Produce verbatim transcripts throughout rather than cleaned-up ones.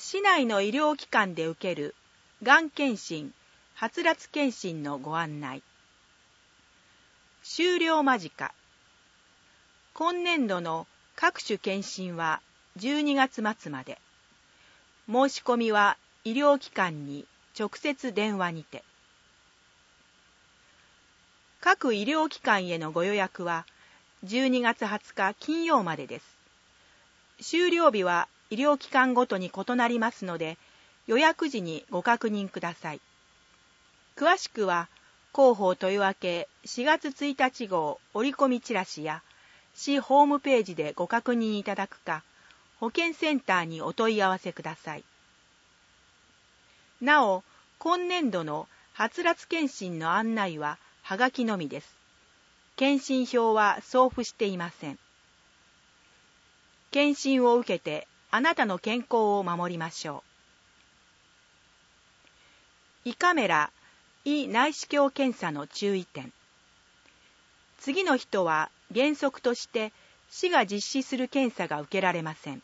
市内の医療機関で受けるがん検診、はつらつ検診のご案内。終了間近。今年度の各種検診はじゅうにがつ末まで。申し込みは医療機関に直接電話にて。各医療機関へのご予約はじゅうにがつはつか金曜までです。終了日は医療機関ごとに異なりますので、予約時にご確認ください。詳しくは、広報とりわけしがつついたち号折り込みチラシや市ホームページでご確認いただくか、保健センターにお問い合わせください。なお、今年度のはつらつ検診の案内ははがきのみです。検診票は送付していません。検診を受けてあなたの健康を守りましょう。胃カメラ、胃内視鏡検査の注意点。次の人は原則として市が実施する検査が受けられません。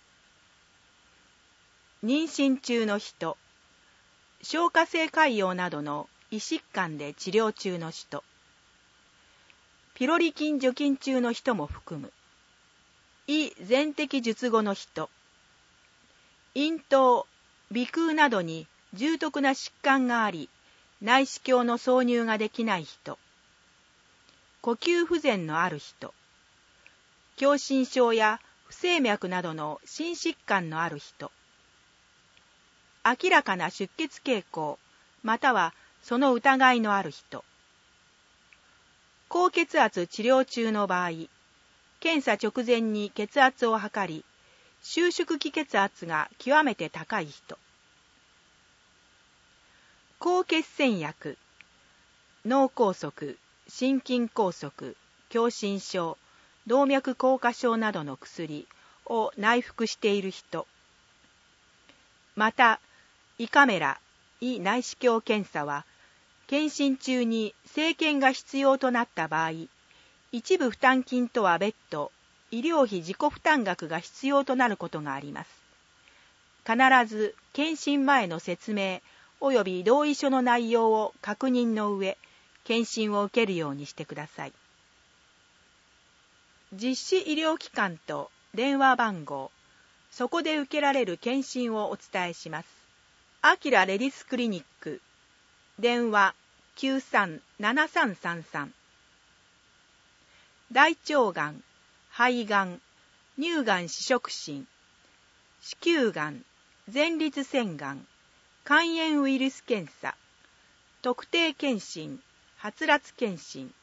妊娠中の人、消化性潰瘍などの胃疾患で治療中の人、ピロリ菌除菌中の人も含む。胃全摘術後の人、咽頭、鼻腔などに重篤な疾患があり、内視鏡の挿入ができない人、呼吸不全のある人、狭心症や不整脈などの心疾患のある人、明らかな出血傾向、またはその疑いのある人、高血圧治療中の場合、検査直前に血圧を測り、収縮期血圧が極めて高い人、抗血栓薬、脳梗塞、心筋梗塞、狭心症、動脈硬化症などの薬を内服している人、また、胃カメラ、胃内視鏡検査は、検診中に生検が必要となった場合、一部負担金とは別途、医療費自己負担額が必要となることがあります。必ず検診前の説明及び同意書の内容を確認の上、検診を受けるようにしてください。実施医療機関と電話番号、そこで受けられる検診をお伝えします。アキラレディスクリニック、電話きゅうさんななさんさんさん。大腸がん、肺がん、乳がん紫色疹、子宮がん、前立腺がん、肝炎ウイルス検査、特定検診、はつらつ検診。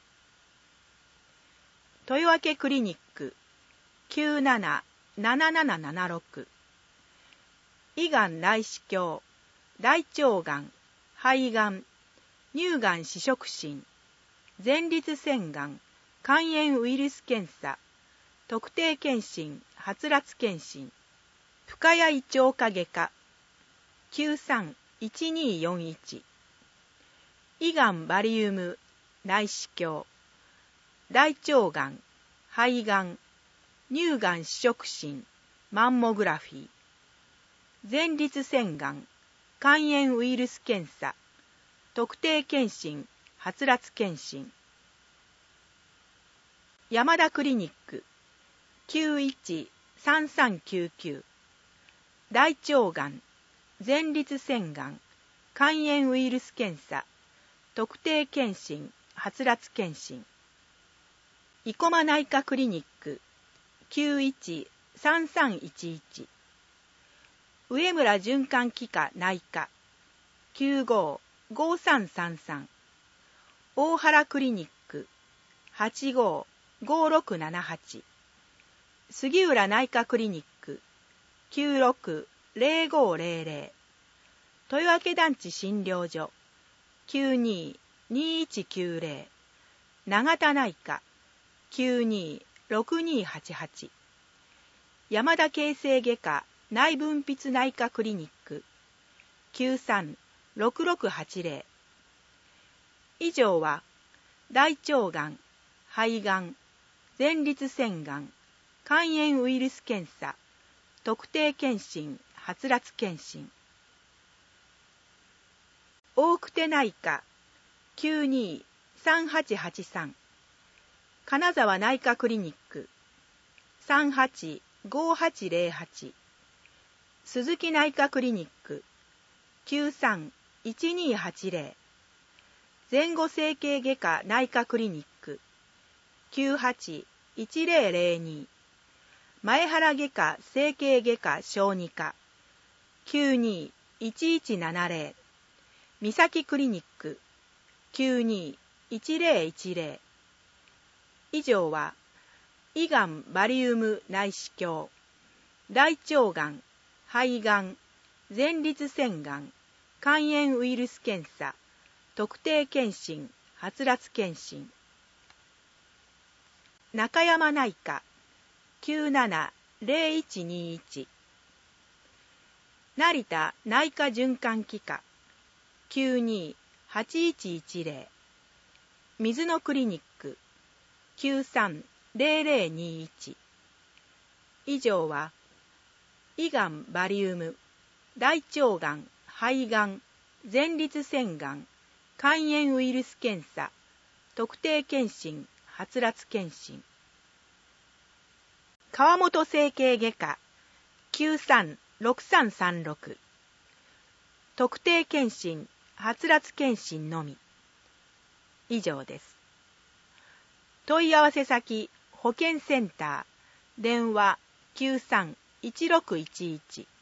豊明クリニック、きゅうなななななななろく。胃がん内視鏡、大腸がん、肺がん、乳がん紫色疹、前立腺がん、肝炎ウイルス検査、特定検診、はつらつ検診。深谷胃腸科外科、きゅうさんいちによんいち。胃がんバリウム、内視鏡、大腸がん、肺がん、乳がん紫色疹、マンモグラフィー。前立腺がん、肝炎ウイルス検査、特定検診、はつらつ検診。山田クリニック、きゅういちさんさんきゅうきゅう。大腸がん、前立腺がん、肝炎ウイルス検査、特定検診、はつらつ検診。生駒内科クリニック、きゅういちさんさんいちいち。上村循環器科内科、きゅうごごさんさんさん。大原クリニック、はちごごろくななはち。杉浦内科クリニック、きゅうろくぜろごぜろぜろ。豊明団地診療所、きゅうににいちきゅうぜろ。永田内科、きゅうにろくにはちはち。山田形成外科内分泌内科クリニック、きゅうさんろくろくはちぜろ。以上は、大腸がん、肺がん、前立腺がん、肝炎ウイルス検査、特定検診、 はつらつ検診。大久手内科 きゅうにーさんはちはちさん、金沢内科クリニック さんはちごはちぜろはち、鈴木内科クリニック きゅうさんいちにーはちぜろ、前後整形外科内科クリニック きゅうはちいちぜろぜろに、前原外科整形外科小児科 きゅうにーいちいちななぜろ、三崎クリニック きゅうにーいちぜろいちぜろ。以上は胃がんバリウム内視鏡、大腸がん、肺がん、前立腺がん、肝炎ウイルス検査、特定健診、はつらつ検診。中山内科 きゅうななぜろいちにいち、成田内科循環器科 きゅうにーはちいちいちぜろ、水野クリニック きゅうさんぜろぜろにいち。以上は胃がんバリウム、大腸がん、肺がん、前立腺がん、肝炎ウイルス検査、特定健診、はつらつ検診。川本整形外科 きゅうさんろくさんさんろく、特定健診、はつらつ検診のみ。以上です。問い合わせ先保健センター、電話 きゅうさんいちろくいちいち。